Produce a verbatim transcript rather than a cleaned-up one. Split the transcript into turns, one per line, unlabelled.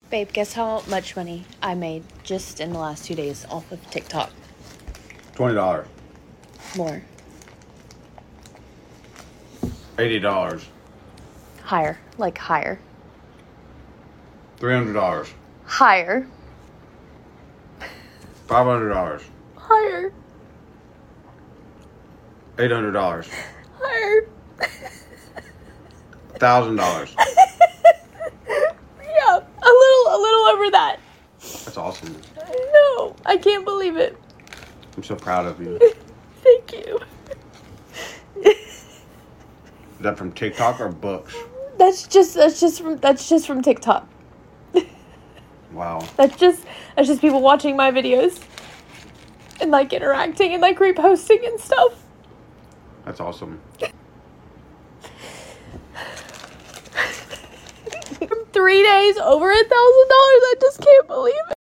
Babe, guess how much money I made just in the last two days off of TikTok?
Twenty dollars.
More.
Eighty dollars.
Higher. Like higher.
Three hundred dollars.
Higher.
Five hundred dollars.
Higher.
Eight hundred dollars.
Higher.
Thousand dollars.
Yeah, a little, a little over that.
That's awesome.
I know. I can't believe it.
I'm so proud of you.
Thank you.
Is that from TikTok or books?
That's just, that's just from, that's just from TikTok.
Wow.
That's just, that's just people watching my videos and like interacting and like reposting and stuff.
That's awesome.
Three days over a thousand dollars. I just can't believe it.